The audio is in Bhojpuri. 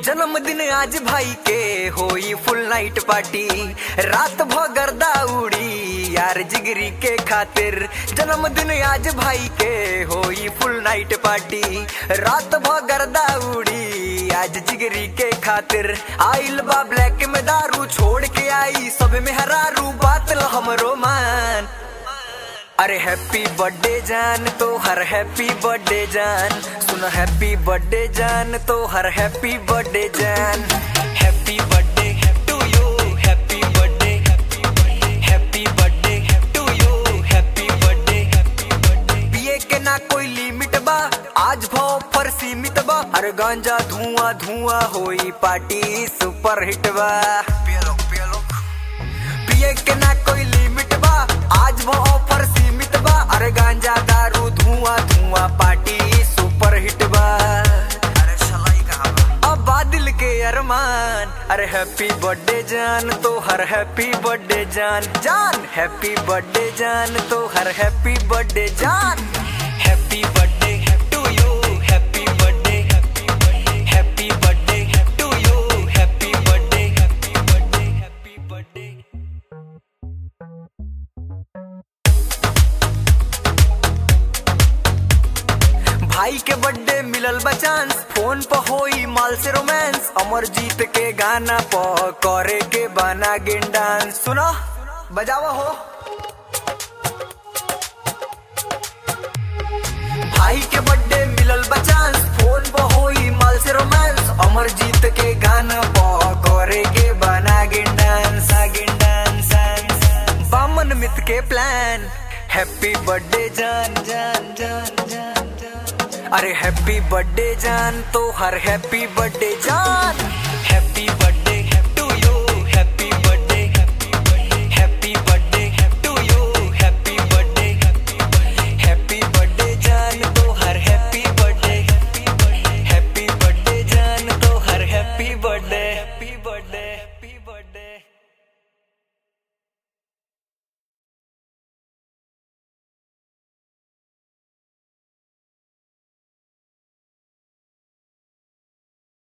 जन्मदिन आज भाई के होई फुल नाइट पार्टी, रात भर गर्दा उड़ी यार जिगरी के खातिर। जन्मदिन आज भाई के होई फुल नाइट पार्टी, रात भर गर्दा उड़ी आज जिगरी के खातिर। आइल बा ब्लैक में दारू छोड़ के आई सब में हरारू, बात ल हमरो मान। अरे हैप्पी बर्थडे जान तो हर हैप्पी बर्थडे जान, सुन हैप्पी बर्थडे जान तो हर हैप्पी बर्थडे जान। Happy birthday two you, happy birthday, happy birthday two you, happy birthday. पिए के ना कोई लिमिट बा, आज भाव पर सीमित बा। अरे गांजा धुआं धुआं होई पार्टी सुपर हिट बा। पिए के ना कोई लिमिट बा, आज वो ऑफर सीमित बा। अरे गांजा दारू धुआं धुआं पार्टी सुपर हिट बा। अरे शलाई कहाँ बा? अब बादल के अरमान। अरे हैप्पी बर्थडे जान तो हर हैप्पी बर्थडे जान, जान हैप्पी बर्थडे जान तो हर हैप्पी बर्थडे जान। Happy birthday two you, happy birthday, happy birthday two you, happy birthday, happy birthday, happy birthday. भाई के बर्थडे मिलल बचांस, फोन पर होई माल से रोमांस। अमरजीत के गाना पर करे के बना गिन डांस। सुनो बजावा हो। भाई के बर्थडे मिलल बचांस, फोन पर होई माल से रोमांस। अमरजीत के गाना पर करे के बना गिन डांस, गिन डांस। बामन मित के प्लान, हैप्पी बर्थडे जान जान जान जान। अरे हैप्पी बर्थडे जान तो हर हैप्पी बर्थडे जान।